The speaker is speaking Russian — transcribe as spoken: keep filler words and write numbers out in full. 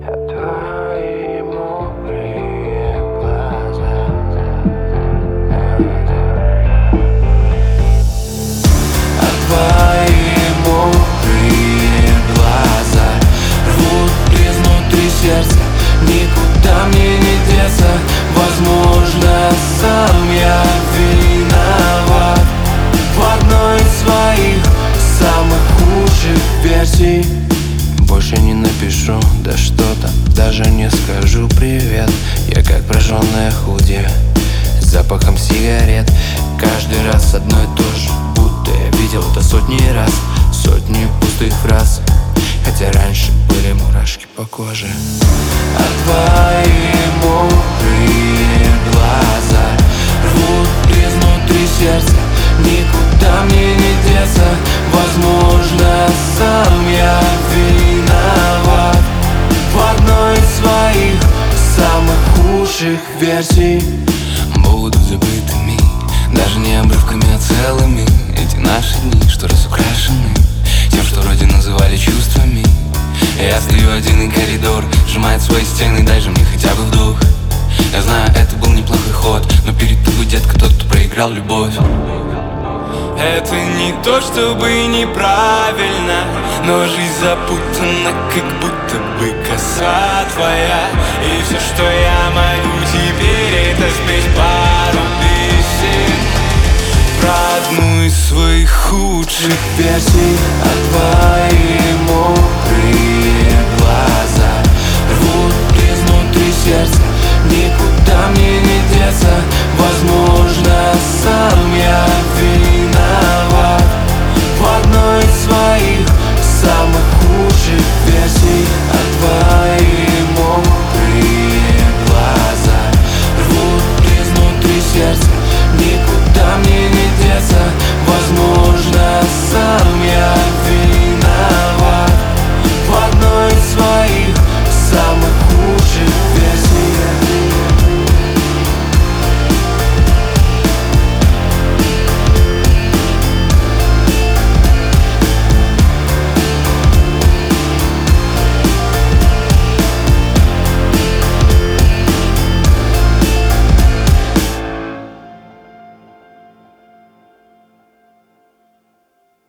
Твои мокрые глаза. А твои мокрые глаза рвут изнутри сердца. Никуда мне не деться. Возможно, сам я виноват в одной из своих самых худших версий. Больше не напишу, да что там, даже не скажу привет. Я как прожженная худи с запахом сигарет. Каждый раз одно и то же, будто я видел это сотни раз. Сотни пустых фраз, хотя раньше были мурашки по коже. А твои мокрые глаза рвут изнутри сердца. Никуда мне не деться. Возможно, сам я виноват в одной из своих самых худших версий. Будут забытыми, даже не обрывками, а целыми эти наши дни, что разукрашены тем, что вроде называли чувствами. Я стою один, и коридор сжимает свои стены. Дай же мне хотя бы вдох. Я знаю, это был неплохой ход, но перед тобой, детка, тот, кто проиграл любовь. Это не то чтобы неправильно, но жизнь запутана, как будто бы коса твоя. И все, что я могу теперь, это спеть пару песен про одну из своих худших версий. А твои мокрые